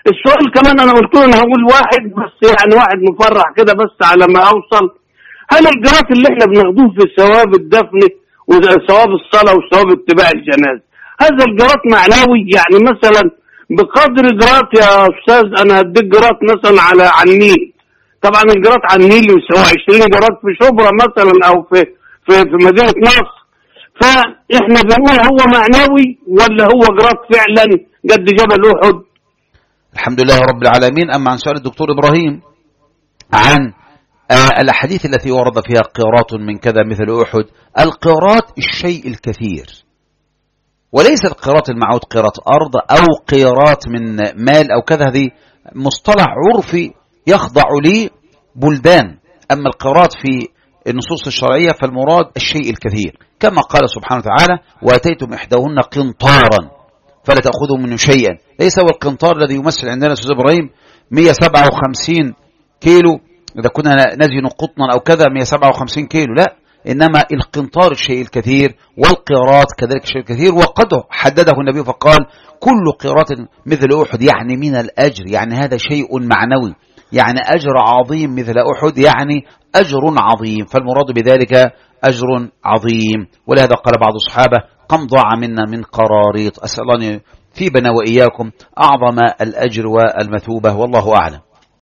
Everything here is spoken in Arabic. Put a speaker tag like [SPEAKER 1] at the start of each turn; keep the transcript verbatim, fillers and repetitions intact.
[SPEAKER 1] السؤال كمان انا قلت له انا هقول واحد بس، يعني واحد مفرح كده بس على ما اوصل. هل الجرات اللي احنا بناخدوه في ثواب الدفن وثواب الصلاه وثواب اتباع الجنازه، هذا الجرات معنوي؟ يعني مثلا بقدر جرات يا استاذ، انا هديك جرات مثلا على على النيل، طبعا الجرات على النيل يساوي عشرين جرات في شبرا مثلا او في في في مدينه نصر، فاحنا بنقول هو معنوي ولا هو جرات فعلا قد جبل احد؟
[SPEAKER 2] الحمد لله رب العالمين. أما عن سؤال الدكتور إبراهيم عن آه الأحاديث التي ورد فيها قيراط من كذا مثل أحد، القيراط الشيء الكثير، وليس القيراط المعود قيراط أرض أو قيراط من مال أو كذا، هذه مصطلح عرفي يخضع لبلدان. أما القيراط في النصوص الشرعية فالمراد الشيء الكثير، كما قال سبحانه وتعالى وآتيتم إحداهن قنطارا فلا تأخذوا منه شيئا. ليس هو القنطار الذي يمثل عندنا أستاذ إبراهيم مئة وسبعة وخمسين كيلو، إذا كنا نزن قطنا أو كذا مئة وسبعة وخمسين كيلو، لا، إنما القنطار الشيء الكثير، والقيراط كذلك الشيء الكثير. وقد حدده النبي فقال كل قيراط مثل أحد، يعني من الأجر، يعني هذا شيء معنوي، يعني أجر عظيم مثل أحد، يعني أجر عظيم، فالمراد بذلك أجر عظيم. ولهذا قال بعض الصحابة كم ضاع منا من قراريط. أسأل الله في بنا وإياكم أعظم الأجر والمثوبة، والله أعلم.